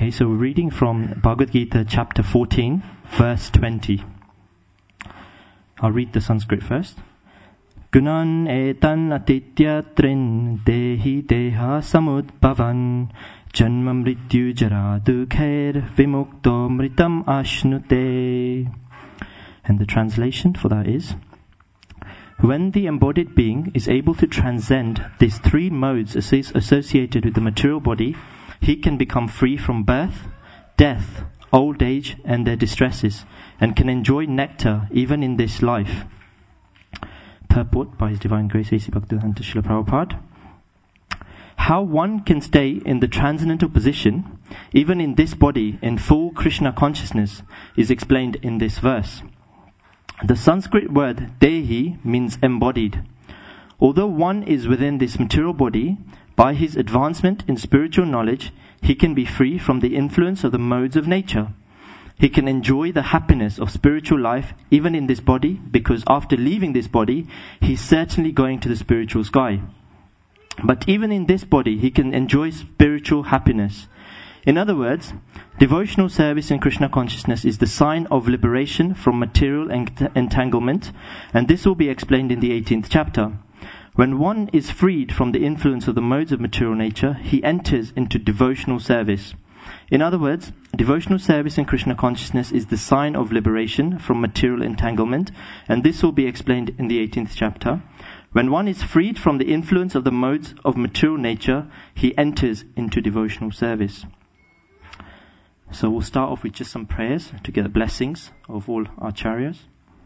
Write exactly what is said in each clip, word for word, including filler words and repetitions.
Okay, so we're reading from Bhagavad Gita chapter fourteen, verse twenty. I'll read the Sanskrit first. Gunan etan atityatrin dehi deha samudbhavan janma mrityu jara dukher vimukto mritam ashnute. And the translation for that is, when the embodied being is able to transcend these three modes associated with the material body, he can become free from birth, death, old age, and their distresses, and can enjoy nectar even in this life. Purport by His Divine Grace A C Bhaktivedanta Srila Prabhupada. How one can stay in the transcendental position, even in this body, in full Krishna consciousness, is explained in this verse. The Sanskrit word dehi means embodied. Although one is within this material body, by his advancement in spiritual knowledge, he can be free from the influence of the modes of nature. He can enjoy the happiness of spiritual life even in this body, because after leaving this body, he's certainly going to the spiritual sky. But even in this body, he can enjoy spiritual happiness. In other words, devotional service in Krishna consciousness is the sign of liberation from material ent- entanglement, and this will be explained in the eighteenth chapter. When one is freed from the influence of the modes of material nature, he enters into devotional service. In other words, devotional service in Krishna consciousness is the sign of liberation from material entanglement, and this will be explained in the eighteenth chapter. When one is freed from the influence of the modes of material nature, he enters into devotional service. So we'll start off with just some prayers to get the blessings of all acharyas.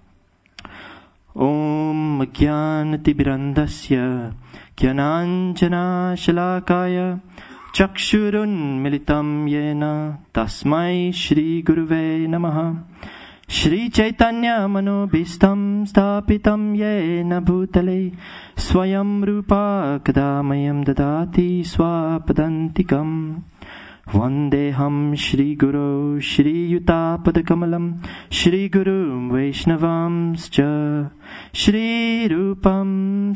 Om Jnanatimirandasya Jnananjana Shalakaya Chakshurun Militam Yena Tasmai Shri Guruve Namaha. Shri Chaitanya Manobhistam Stapitam Yena Bhutale Swayam Rupa Kadamayam Dadati Swapadantikam. Vandeham Shri Guru Shri Yuta Padakamalam Shri Guru Vaishnavamscha Shri Rupam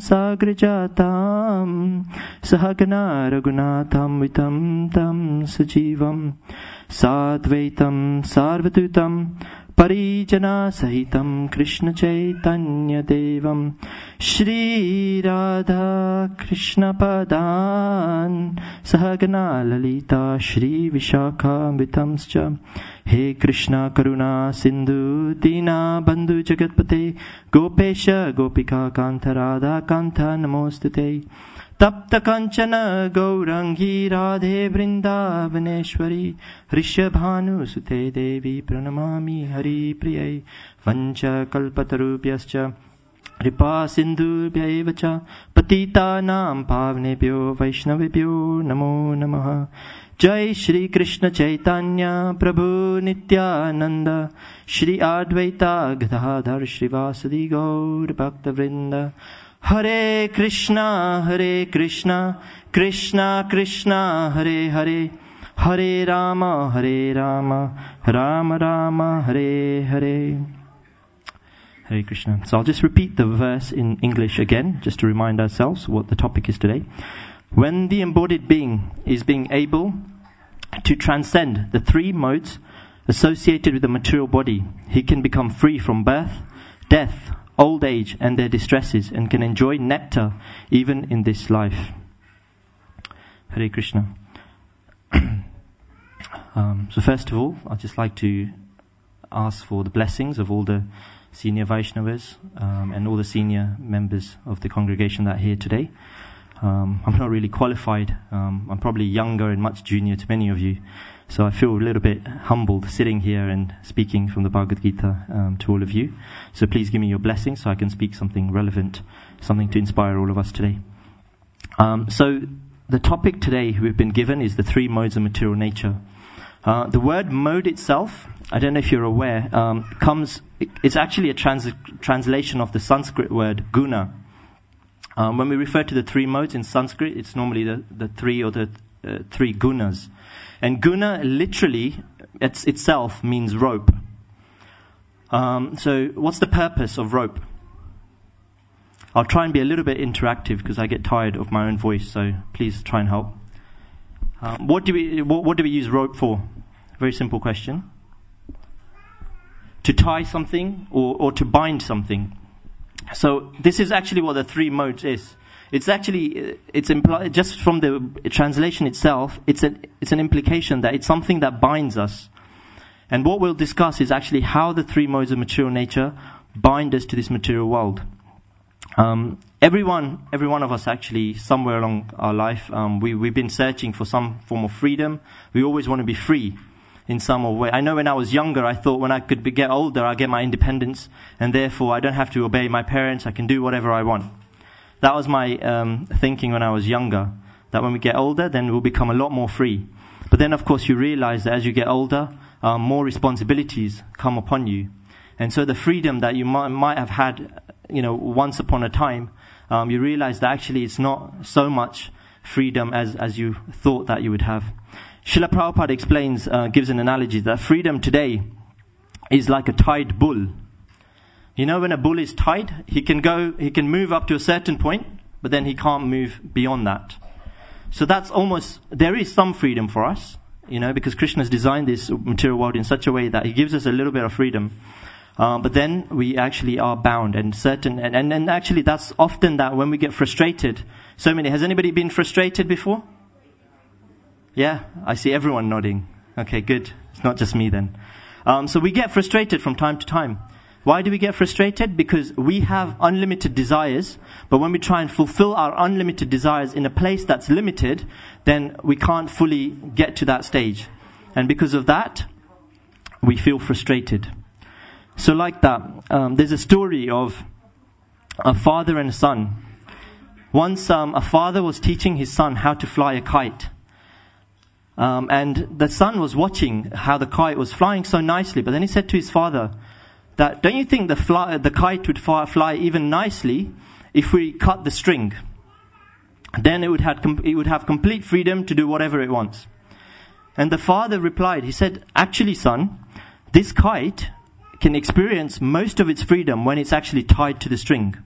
Sagrajatam Sahagana Raghunatham Vitam Tam Sajivam Sadvaitam Sarvatutam Parijana Sahitam Krishna Chaitanya Devam Shri Radha Krishna Padan Sahagana Lalita Shri Vishakha Vitamscha. He Krishna Karuna Sindhu Dina Bandhu Jagatpate Gopesha Gopika Kanta Radha Kanta Namostute. Tapta Kanchana Gaurangi Radhe Vrindavaneshwari Rishabhanu Sute Devi Pranamami Hari Priyai Vancha Kalpatarubhyascha Ripa Sindhu Bhyaevacha Patita Nam Pavnebhyo Vaishnavibhyo Namo Namaha. Jai Shri Krishna Chaitanya Prabhu Nityananda Shri Advaita Gadadhar Shrivasadi Gaur Bhakta Vrinda. Hare Krishna, Hare Krishna, Krishna Krishna, Hare Hare, Hare Rama, Hare Rama, Rama Rama, Hare Hare. Hare Krishna. So I'll just repeat the verse in English again, just to remind ourselves what the topic is today. When the embodied being is being able to transcend the three modes associated with the material body, he can become free from birth, death, old age, and their distresses, and can enjoy nectar even in this life. Hare Krishna. um, so first of all, I'd just like to ask for the blessings of all the senior Vaishnavas um, and all the senior members of the congregation that are here today. Um, I'm not really qualified. Um, I'm probably younger and much junior to many of you. So I feel a little bit humbled sitting here and speaking from the Bhagavad Gita um, to all of you. So please give me your blessing so I can speak something relevant, something to inspire all of us today. Um, so the topic today we've been given is the three modes of material nature. Uh, the word mode itself, I don't know if you're aware, um, comes, it's actually a trans- translation of the Sanskrit word guna. Um, when we refer to the three modes in Sanskrit, it's normally the, the three or the uh, three gunas. And guna literally it's itself means rope. Um, so what's the purpose of rope? I'll try and be a little bit interactive because I get tired of my own voice, so please try and help. Um, what do we what, what do we use rope for? Very simple question. To tie something or, or to bind something. So this is actually what the three modes is. It's actually it's implied just from the translation itself. It's an it's an implication that it's something that binds us. And what we'll discuss is actually how the three modes of material nature bind us to this material world. Um, everyone, every one of us actually, somewhere along our life, um, we, we've been searching for some form of freedom. We always want to be free in some way. I know when I was younger, I thought when I could be, get older, I'll get my independence, and therefore I don't have to obey my parents. I can do whatever I want. That was my um, thinking when I was younger, that when we get older, then we'll become a lot more free. But then, of course, you realize that as you get older, um, more responsibilities come upon you. And so the freedom that you might, might have had, you know, once upon a time, um, you realize that actually it's not so much freedom as, as you thought that you would have. Srila Prabhupada explains, uh, gives an analogy that freedom today is like a tied bull. You know, when a bull is tied, he can go, he can move up to a certain point, but then he can't move beyond that. So that's almost, there is some freedom for us, you know, because Krishna has designed this material world in such a way that he gives us a little bit of freedom. Uh, but then we actually are bound and certain, and, and, and actually that's often that when we get frustrated, so many, has anybody been frustrated before? Yeah, I see everyone nodding. Okay, good. It's not just me then. Um, so we get frustrated from time to time. Why do we get frustrated? Because we have unlimited desires, but when we try and fulfill our unlimited desires in a place that's limited, then we can't fully get to that stage. And because of that, we feel frustrated. So like that, um, there's a story of a father and a son. Once um, a father was teaching his son how to fly a kite. Um, and the son was watching how the kite was flying so nicely. But then he said to his father, that don't you think the, fly, the kite would fly, fly even nicely if we cut the string? Then it would, have com- it would have complete freedom to do whatever it wants. And the father replied, he said, actually son, this kite can experience most of its freedom when it's actually tied to the string.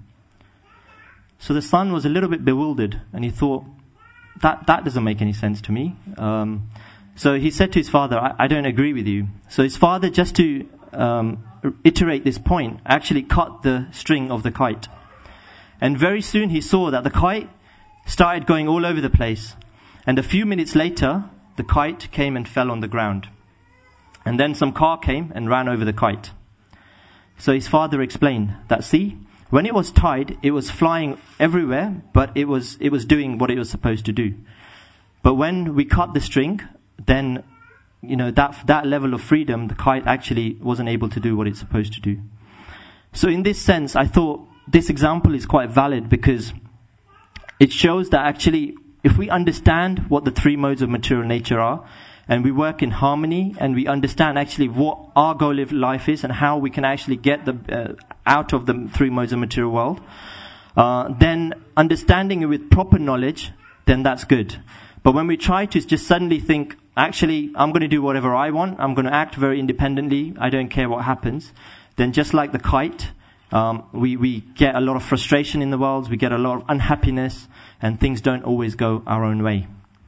So the son was a little bit bewildered, and he thought, that, that doesn't make any sense to me. Um, so he said to his father, I, I don't agree with you. So his father, just to um, iterate this point, actually cut the string of the kite. And very soon he saw that the kite started going all over the place. And a few minutes later, the kite came and fell on the ground. And then some car came and ran over the kite. So his father explained that, see, when it was tied, it was flying everywhere, but it was it was doing what it was supposed to do. But when we cut the string, then, you know, that that level of freedom, the kite actually wasn't able to do what it's supposed to do. So in this sense, I thought this example is quite valid because it shows that actually, if we understand what the three modes of material nature are, and we work in harmony, and we understand actually what our goal of life is and how we can actually get the uh, out of the three modes of material world, uh, then understanding it with proper knowledge, then that's good. But when we try to just suddenly think, actually, I'm going to do whatever I want, I'm going to act very independently, I don't care what happens, then just like the kite, um, we, we get a lot of frustration in the world, we get a lot of unhappiness, and things don't always go our own way.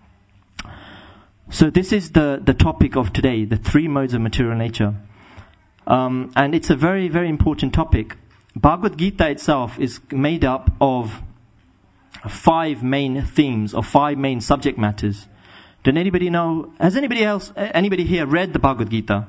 So this is the, the topic of today, the three modes of material nature. Um, and it's a very, very important topic. Bhagavad Gita itself is made up of five main themes or five main subject matters. Does anybody know, has anybody else, anybody here read the Bhagavad Gita?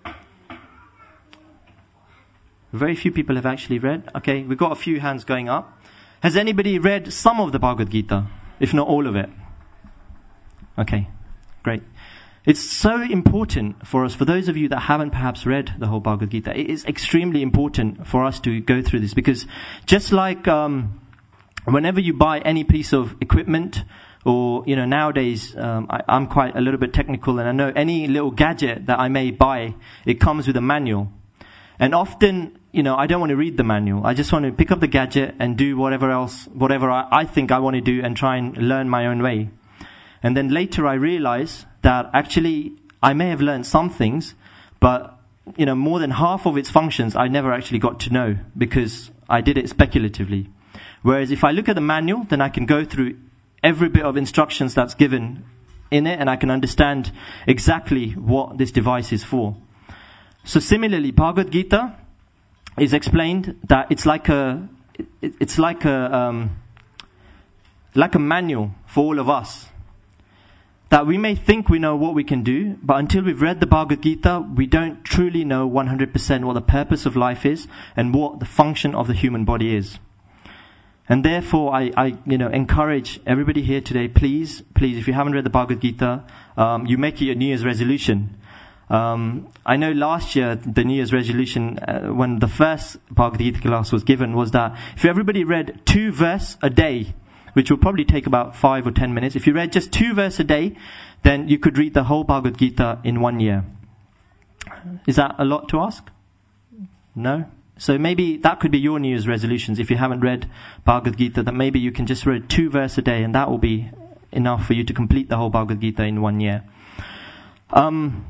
Very few people have actually read. Okay, we've got a few hands going up. Has anybody read some of the Bhagavad Gita, if not all of it? Okay. Great. It's so important for us, for those of you that haven't perhaps read the whole Bhagavad Gita, it is extremely important for us to go through this, because just like um, whenever you buy any piece of equipment, or, you know, nowadays um, I, I'm quite a little bit technical, and I know any little gadget that I may buy, it comes with a manual. And often, you know, I don't want to read the manual. I just want to pick up the gadget and do whatever else, whatever I, I think I want to do, and try and learn my own way. And then later I realize that actually I may have learned some things, but, you know, more than half of its functions I never actually got to know because I did it speculatively. Whereas if I look at the manual, then I can go through every bit of instructions that's given in it, and I can understand exactly what this device is for. So similarly, Bhagavad Gita is explained that it's like a, it, it's like a, um, like a manual for all of us. That we may think we know what we can do, but until we've read the Bhagavad Gita, we don't truly know one hundred percent what the purpose of life is and what the function of the human body is. And therefore, I, I, you know, encourage everybody here today, please, please, if you haven't read the Bhagavad Gita, um, you make it your New Year's resolution. Um, I know last year, the New Year's resolution, uh, when the first Bhagavad Gita class was given, was that if everybody read two verse a day, which will probably take about five or ten minutes, if you read just two verse a day, then you could read the whole Bhagavad Gita in one year. Is that a lot to ask? No? So maybe that could be your New Year's resolutions. If you haven't read Bhagavad Gita, that maybe you can just read two verse a day, and that will be enough for you to complete the whole Bhagavad Gita in one year. Um,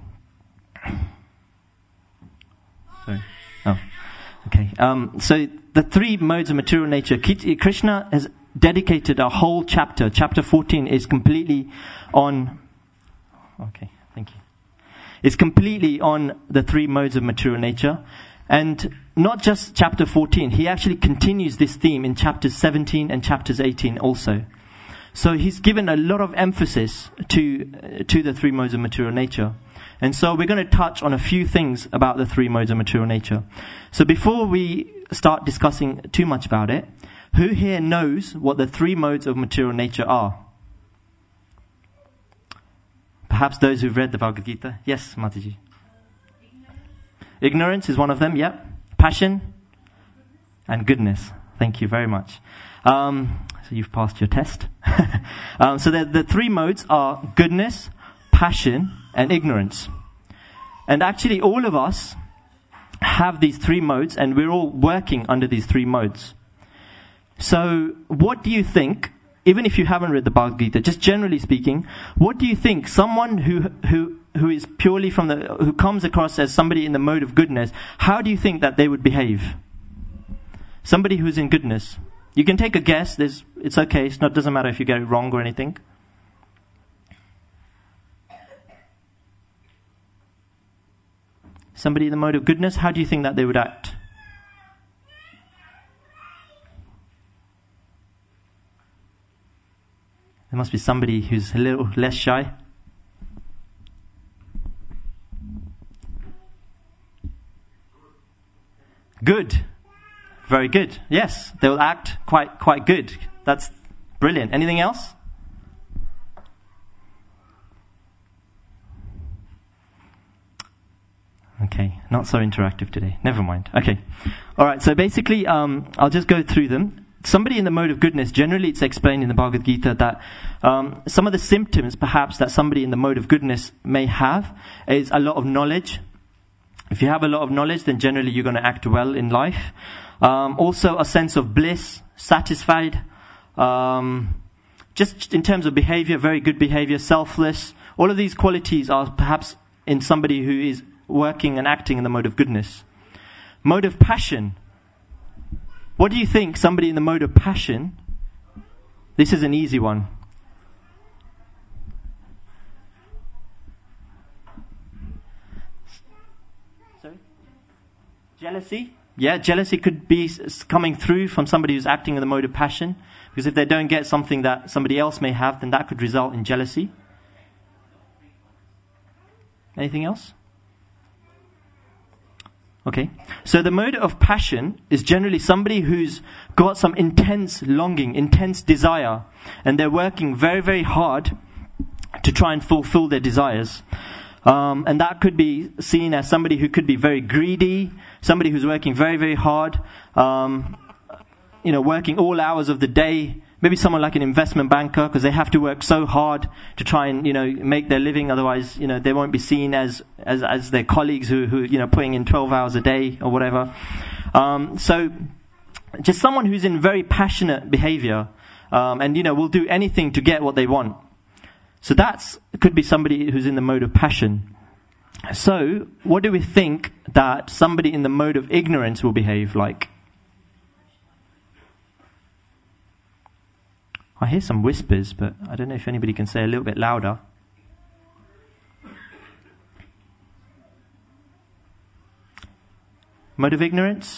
sorry. Oh, okay. Um, so the three modes of material nature. Krishna has dedicated a whole chapter. Chapter fourteen is completely on. Okay, thank you. It's completely on the three modes of material nature. And not just chapter fourteen, he actually continues this theme in chapters seventeen and chapters eighteen also. So he's given a lot of emphasis to uh, to the three modes of material nature. And so we're going to touch on a few things about the three modes of material nature. So before we start discussing too much about it, who here knows what the three modes of material nature are? Perhaps those who've read the Bhagavad Gita. Yes, Mataji. Ignorance is one of them, yep. Passion and goodness. Thank you very much. Um, so you've passed your test. um, so the, the three modes are goodness, passion, and ignorance. And actually all of us have these three modes, and we're all working under these three modes. So what do you think, even if you haven't read the Bhagavad Gita, just generally speaking, what do you think someone who who who is purely from the, who comes across as somebody in the mode of goodness, how do you think that they would behave? Somebody who's in goodness. You can take a guess. There's, it's okay. It's not, doesn't matter if you get it wrong or anything. Somebody in the mode of goodness, how do you think that they would act? There must be somebody who's a little less shy. Good. Very good. Yes, they will act quite quite good. That's brilliant. Anything else? Okay, not so interactive today. Never mind. Okay. All right, so basically, um, I'll just go through them. Somebody in the mode of goodness, generally it's explained in the Bhagavad Gita that um, some of the symptoms perhaps that somebody in the mode of goodness may have is a lot of knowledge. If you have a lot of knowledge, then generally you're going to act well in life. Um, also a sense of bliss, satisfied. Um, just in terms of behavior, very good behavior, selfless. All of these qualities are perhaps in somebody who is working and acting in the mode of goodness. Mode of passion. What do you think somebody in the mode of passion? This is an easy one. Sorry? Jealousy? Yeah, jealousy could be coming through from somebody who's acting in the mode of passion. Because if they don't get something that somebody else may have, then that could result in jealousy. Anything else? Okay, so the mode of passion is generally somebody who's got some intense longing, intense desire, and they're working very, very hard to try and fulfill their desires. Um, and that could be seen as somebody who could be very greedy, somebody who's working very, very hard, um, you know, working all hours of the day. Maybe someone like an investment banker, because they have to work so hard to try and, you know, make their living. Otherwise, you know, they won't be seen as as, as their colleagues who, who, you know, putting in twelve hours a day or whatever. Um, so, just someone who's in very passionate behavior, um, and, you know, will do anything to get what they want. So that's could be somebody who's in the mode of passion. So, what do we think that somebody in the mode of ignorance will behave like? I hear some whispers, but I don't know if anybody can say a little bit louder. Mode of ignorance?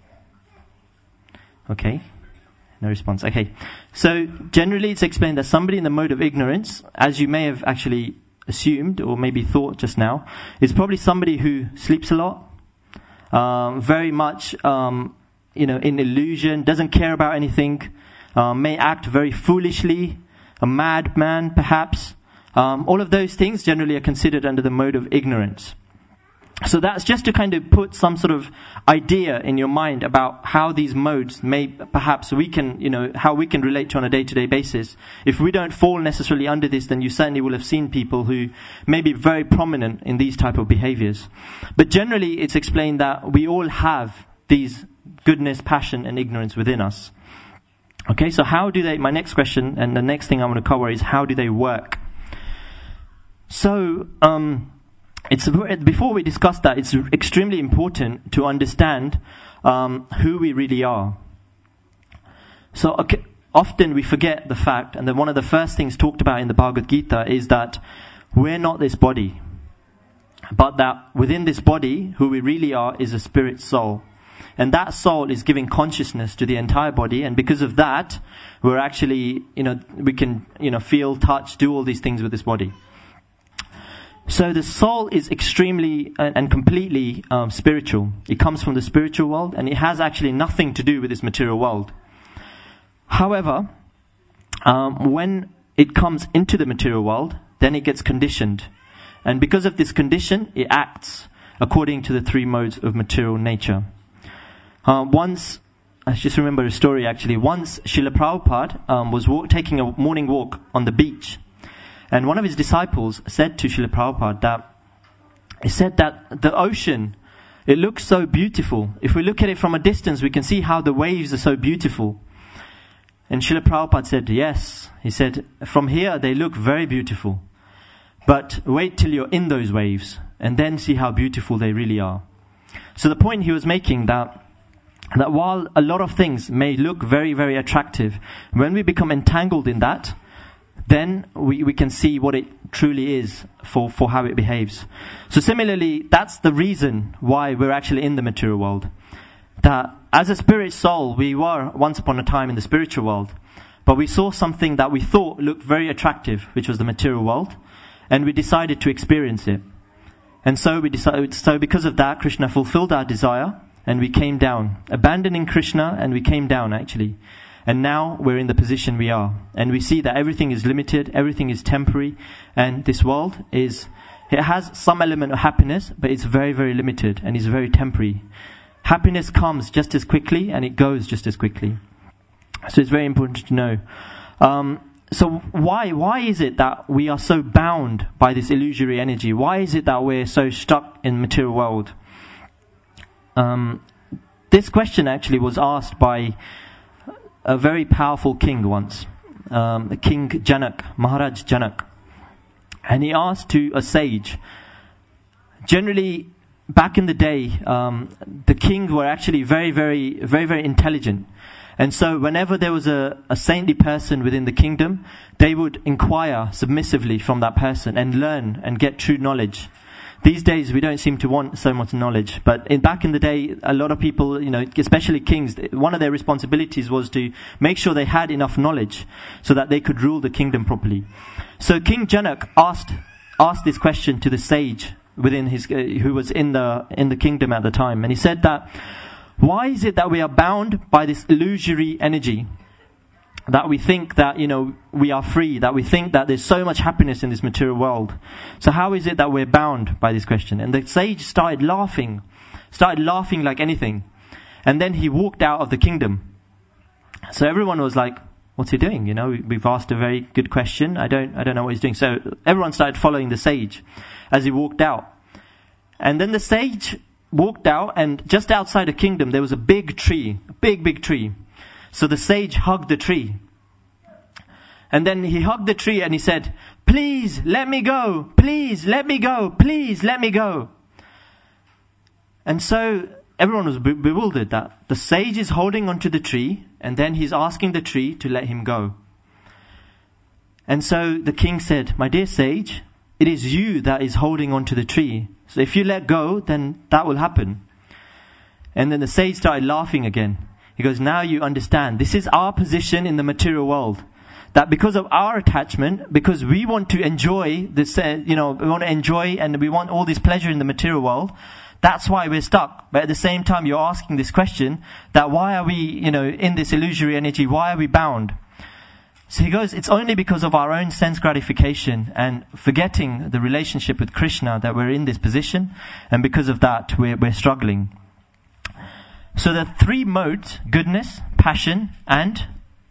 Okay. No response. Okay. So generally it's explained that somebody in the mode of ignorance, as you may have actually assumed or maybe thought just now, is probably somebody who sleeps a lot, um, very much, um, you know, in illusion, doesn't care about anything, uh, may act very foolishly, a madman perhaps. Um, all of those things generally are considered under the mode of ignorance. So that's just to kind of put some sort of idea in your mind about how these modes may perhaps we can, you know, how we can relate to on a day-to-day basis. If we don't fall necessarily under this, then you certainly will have seen people who may be very prominent in these type of behaviors. But generally, it's explained that we all have these goodness, passion, and ignorance within us. Okay, so how do they, my next question, and the next thing I want to cover is how do they work? So, um... It's before we discuss that, it's extremely important to understand um, who we really are. So okay, often we forget the fact, and then one of the first things talked about in the Bhagavad Gita is that we're not this body, but that within this body, who we really are is a spirit soul. And that soul is giving consciousness to the entire body, and because of that, we're actually, you know, we can, you know, feel, touch, do all these things with this body. So the soul is extremely and, and completely um, spiritual. It comes from the spiritual world, and it has actually nothing to do with this material world. However, um, when it comes into the material world, then it gets conditioned. And because of this condition, it acts according to the three modes of material nature. Uh, once, I just remember a story actually. Once Srila Prabhupada um, was walk, taking a morning walk on the beach. And one of his disciples said to Srila Prabhupada that, he said that the ocean, it looks so beautiful. If we look at it from a distance, we can see how the waves are so beautiful. And Srila Prabhupada said, yes. He said, from here they look very beautiful. But wait till you're in those waves, and then see how beautiful they really are. So the point he was making that, that while a lot of things may look very, very attractive, when we become entangled in that, then we, we can see what it truly is for, for how it behaves. So similarly, that's the reason why we're actually in the material world. That as a spirit soul, we were once upon a time in the spiritual world, but we saw something that we thought looked very attractive, which was the material world, and we decided to experience it. And so we decided, so because of that, Krishna fulfilled our desire, and we came down, abandoning Krishna, and we came down actually. And now we're in the position we are. And we see that everything is limited, everything is temporary, and this world is, it has some element of happiness, but it's very, very limited and is very temporary. Happiness comes just as quickly and it goes just as quickly. So it's very important to know. Um, so why, why is it that we are so bound by this illusory energy? Why is it that we're so stuck in the material world? Um, this question actually was asked by a very powerful king once, um, King Janak, Maharaj Janak. And he asked to a sage. Generally, back in the day, um, the kings were actually very, very, very, very intelligent. And so whenever there was a, a saintly person within the kingdom, they would inquire submissively from that person and learn and get true knowledge. These days, we don't seem to want so much knowledge. But in, back in the day, a lot of people, you know, especially kings, one of their responsibilities was to make sure they had enough knowledge so that they could rule the kingdom properly. So King Janak asked asked this question to the sage within his, uh, who was in the in the kingdom at the time, and he said that, why is it that we are bound by this illusory energy? That we think that, you know, we are free, that we think that there's so much happiness in this material world. So how is it that we're bound by this question? And the sage started laughing, started laughing like anything. And then he walked out of the kingdom. So everyone was like, what's he doing? You know, we've asked a very good question. I don't, I don't know what he's doing. So everyone started following the sage as he walked out. And then the sage walked out, and just outside the kingdom, there was a big tree, a big, big tree. So the sage hugged the tree. And then he hugged the tree and he said, please let me go. Please let me go. Please let me go. And so everyone was be- bewildered that the sage is holding onto the tree and then he's asking the tree to let him go. And so the king said, my dear sage, it is you that is holding onto the tree. So if you let go, then that will happen. And then the sage started laughing again. He goes, now you understand. This is our position in the material world. That because of our attachment, because we want to enjoy this, uh, you know, we want to enjoy and we want all this pleasure in the material world, that's why we're stuck. But at the same time, you're asking this question, that why are we, you know, in this illusory energy? Why are we bound? So he goes, it's only because of our own sense gratification and forgetting the relationship with Krishna that we're in this position. And because of that, we're, we're struggling. So the three modes, goodness, passion, and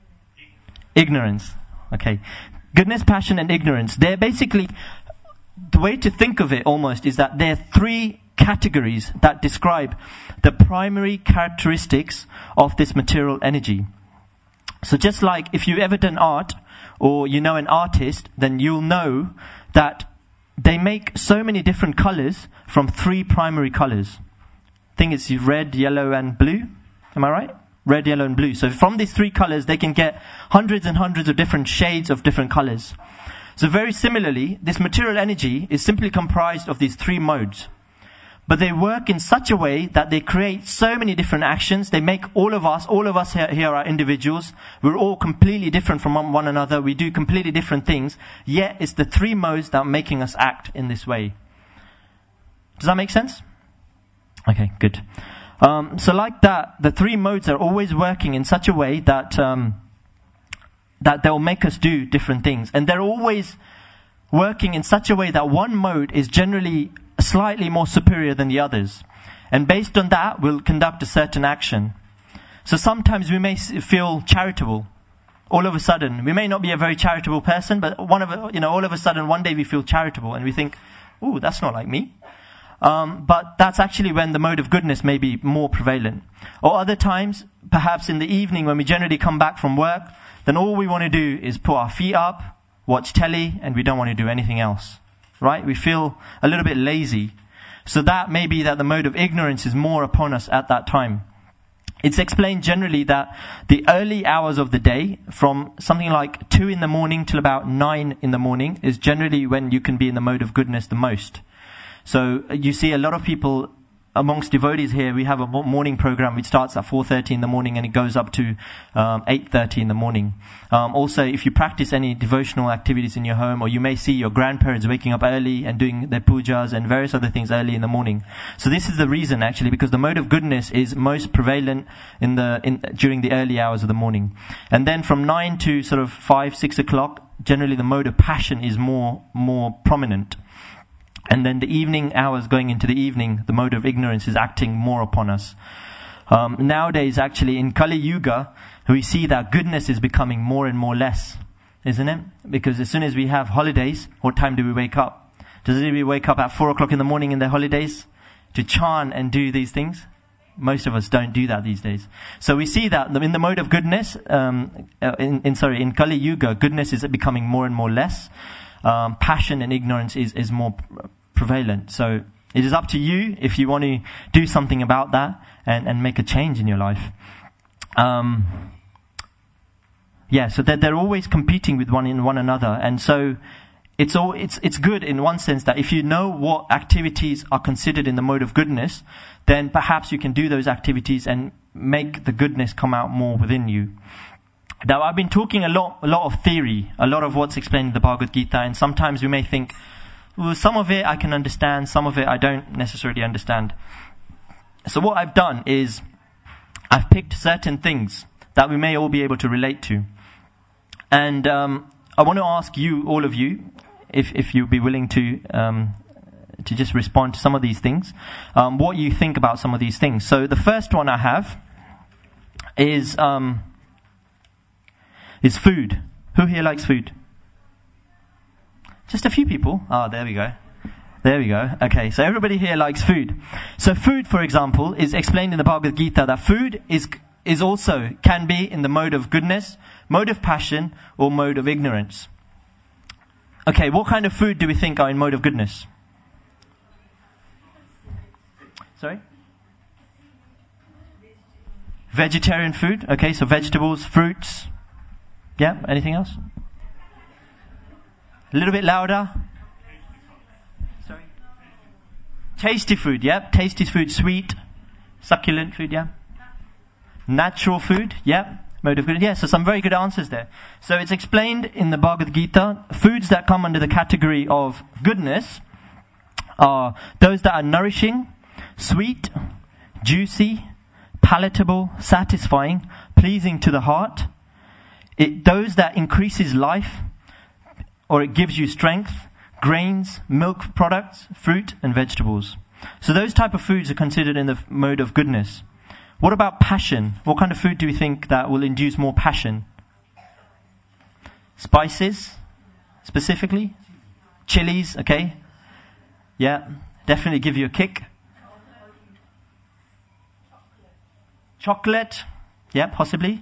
ignorance. Okay. Goodness, passion, and ignorance. They're basically, the way to think of it almost is that they're three categories that describe the primary characteristics of this material energy. So just like if you've ever done art or you know an artist, then you'll know that they make so many different colors from three primary colors. I think it's red, yellow, and blue. Am I right? Red, yellow, and blue. So from these three colors, they can get hundreds and hundreds of different shades of different colors. So very similarly, this material energy is simply comprised of these three modes. But they work in such a way that they create so many different actions. They make all of us, all of us here, here are individuals. We're all completely different from one another. We do completely different things. Yet it's the three modes that are making us act in this way. Does that make sense? Okay, good. Um, so like that, the three modes are always working in such a way that um, that they'll make us do different things. And they're always working in such a way that one mode is generally slightly more superior than the others. And based on that, we'll conduct a certain action. So sometimes we may feel charitable. All of a sudden, we may not be a very charitable person, but one of you know, all of a sudden, one day we feel charitable and we think, "Ooh, that's not like me." Um, but that's actually when the mode of goodness may be more prevalent. Or other times, perhaps in the evening when we generally come back from work, then all we want to do is put our feet up, watch telly, and we don't want to do anything else. Right? We feel a little bit lazy. So that may be that the mode of ignorance is more upon us at that time. It's explained generally that the early hours of the day, from something like two in the morning till about nine in the morning, is generally when you can be in the mode of goodness the most. So you see a lot of people amongst devotees here. We have a morning program which starts at four thirty in the morning and it goes up to um, eight thirty in the morning. Um, also, if you practice any devotional activities in your home, or you may see your grandparents waking up early and doing their pujas and various other things early in the morning. So this is the reason actually, because the mode of goodness is most prevalent in the in, during the early hours of the morning. And then from nine to sort of five, six o'clock, generally the mode of passion is more more prominent. And then the evening hours going into the evening, the mode of ignorance is acting more upon us. Um, nowadays, actually, in Kali Yuga, we see that goodness is becoming more and more less, isn't it? Because as soon as we have holidays, what time do we wake up? Does we wake up at four o'clock in the morning in the holidays to chant and do these things? Most of us don't do that these days. So we see that in the mode of goodness, um, in, in sorry, in Kali Yuga, goodness is becoming more and more less. Um, passion and ignorance is, is more prevalent. So it is up to you if you want to do something about that and, and make a change in your life. Um, yeah, so they're, they're always competing with one in one another. And so it's all, it's, it's good in one sense that if you know what activities are considered in the mode of goodness, then perhaps you can do those activities and make the goodness come out more within you. Now, I've been talking a lot, a lot of theory, a lot of what's explained in the Bhagavad Gita, and sometimes we may think, well, some of it I can understand, some of it I don't necessarily understand. So what I've done is, I've picked certain things that we may all be able to relate to. And um, I want to ask you, all of you, if, if you'd be willing to um, to just respond to some of these things, um, what you think about some of these things. So the first one I have is... Um, is food. Who here likes food? Just a few people. Ah, oh, there we go. There we go. Okay, so everybody here likes food. So food, for example, is explained in the Bhagavad Gita that food is is also, can be in the mode of goodness, mode of passion, or mode of ignorance. Okay, what kind of food do we think are in mode of goodness? Sorry? Vegetarian food. Okay, so vegetables, fruits. Yeah, anything else? A little bit louder. Sorry. Tasty food, yep. Tasty food, sweet. Succulent food, yeah. Natural food, yeah. Mode of goodness, yeah. So some very good answers there. So it's explained in the Bhagavad Gita, foods that come under the category of goodness are those that are nourishing, sweet, juicy, palatable, satisfying, pleasing to the heart. It, those that increases life, or it gives you strength, grains, milk products, fruit and vegetables. So those type of foods are considered in the mode of goodness. What about passion? What kind of food do we think that will induce more passion? Spices, specifically? Chilies, okay? Yeah, definitely give you a kick. Chocolate, yeah, possibly.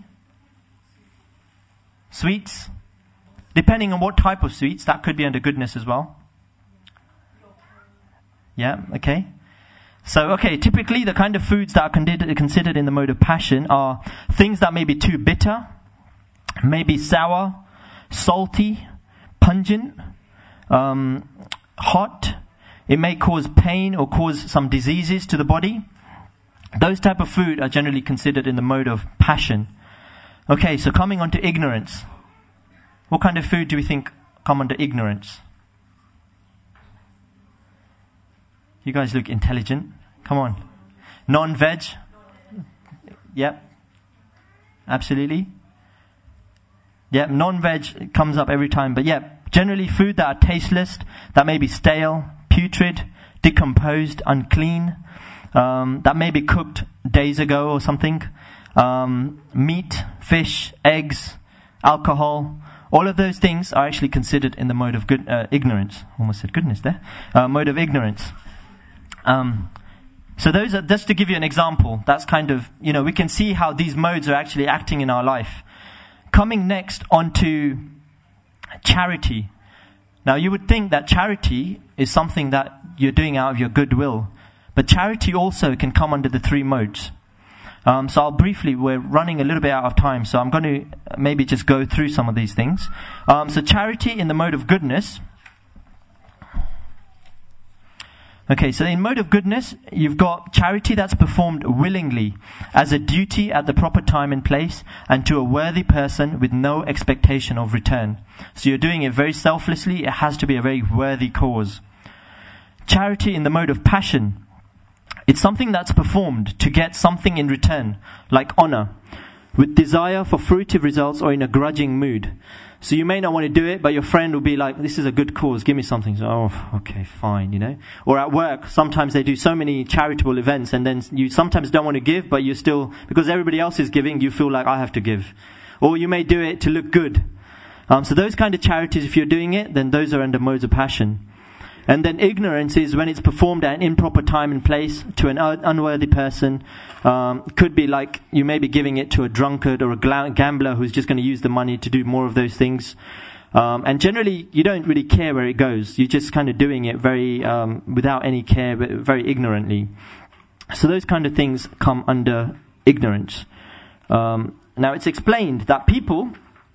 Sweets, depending on what type of sweets, that could be under goodness as well. Yeah, okay. So, okay, typically the kind of foods that are considered in the mode of passion are things that may be too bitter, maybe sour, salty, pungent, um, hot. It may cause pain or cause some diseases to the body. Those type of food are generally considered in the mode of passion. Okay, so coming on to ignorance. What kind of food do we think come under ignorance? You guys look intelligent. Come on. Non-veg? Yep. Absolutely. Yep, non-veg comes up every time. But yeah, generally food that are tasteless, that may be stale, putrid, decomposed, unclean, um, that may be cooked days ago or something. Um, meat, fish, eggs, alcohol, all of those things are actually considered in the mode of good, uh, ignorance. Almost said goodness there. Uh, mode of ignorance. Um, so those are, just to give you an example, that's kind of, you know, we can see how these modes are actually acting in our life. Coming next onto charity. Now you would think that charity is something that you're doing out of your goodwill. But charity also can come under the three modes. Um, so I'll briefly, we're running a little bit out of time, so I'm going to maybe just go through some of these things. Um, so charity in the mode of goodness. Okay, so in mode of goodness, you've got charity that's performed willingly as a duty at the proper time and place and to a worthy person with no expectation of return. So you're doing it very selflessly. It has to be a very worthy cause. Charity in the mode of passion. It's something that's performed to get something in return, like honor, with desire for fruitive results or in a grudging mood. So you may not want to do it, but your friend will be like, this is a good cause, give me something. So, oh, okay, fine, you know. Or at work, sometimes they do so many charitable events and then you sometimes don't want to give, but you still, because everybody else is giving, you feel like I have to give. Or you may do it to look good. Um, so those kind of charities, if you're doing it, then those are under modes of passion. And then ignorance is when it's performed at an improper time and place to an un- unworthy person. Um, could be like you may be giving it to a drunkard or a gla- gambler who's just going to use the money to do more of those things. Um, and generally, you don't really care where it goes. You're just kind of doing it very um, without any care, but very ignorantly. So those kind of things come under ignorance. Um, now it's explained that people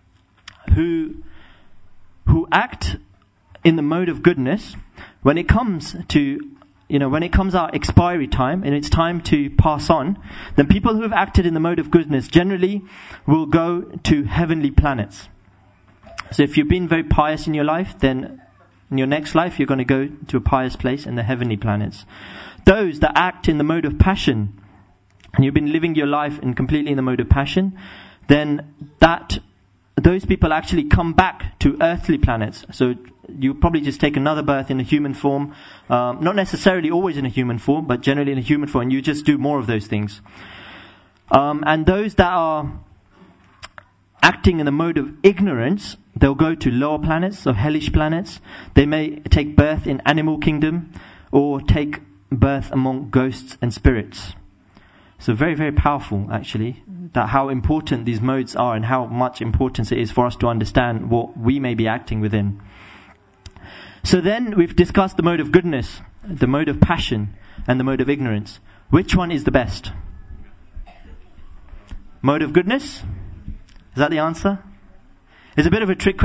who who act in the mode of goodness, when it comes to, you know, when it comes out expiry time and it's time to pass on, then people who have acted in the mode of goodness generally will go to heavenly planets. So if you've been very pious in your life, then in your next life you're going to go to a pious place in the heavenly planets. Those that act in the mode of passion, and you've been living your life in completely in the mode of passion, then that those people actually come back to earthly planets. So you probably just take another birth in a human form, um, not necessarily always in a human form, but generally in a human form, and you just do more of those things. Um, and those that are acting in the mode of ignorance, they'll go to lower planets, so hellish planets. They may take birth in animal kingdom or take birth among ghosts and spirits. So very, very powerful, actually, that how important these modes are and how much importance it is for us to understand what we may be acting within. So then we've discussed the mode of goodness, the mode of passion, and the mode of ignorance. Which one is the best? Mode of goodness? Is that the answer? It's a bit of a trick question.